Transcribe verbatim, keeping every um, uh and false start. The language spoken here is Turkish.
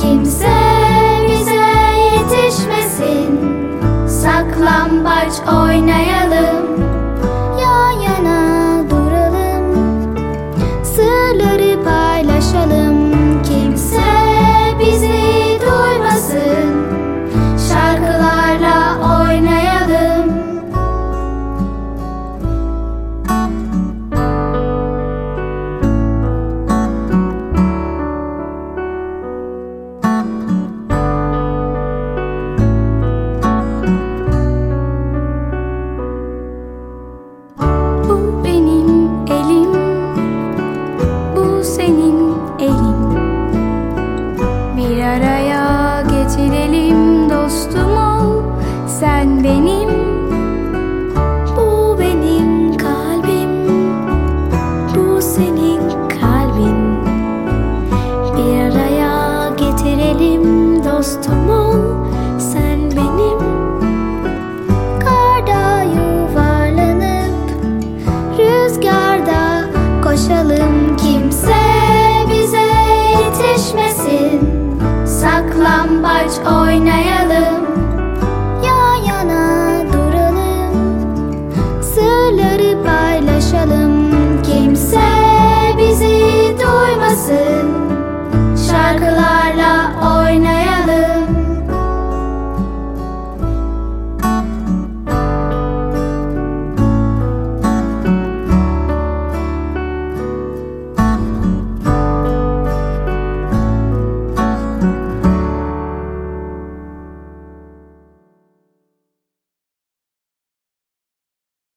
kimse bize yetişmesin. Saklambaç oynayalım, yan yana duralım, sırları paylaşalım, kimse bizi duymasın. Şarkılarla oynayalım. Bu benim elim, bu senin elin. Bir araya getirelim, dostum ol sen benim. Bu benim kalbim, bu senin kalbin. Bir araya getirelim, dostum ol sen benim. Karda yuvarlanıp rüzgarda koşalım, kimse bize yetişmesin. Saklambaç oynayalım.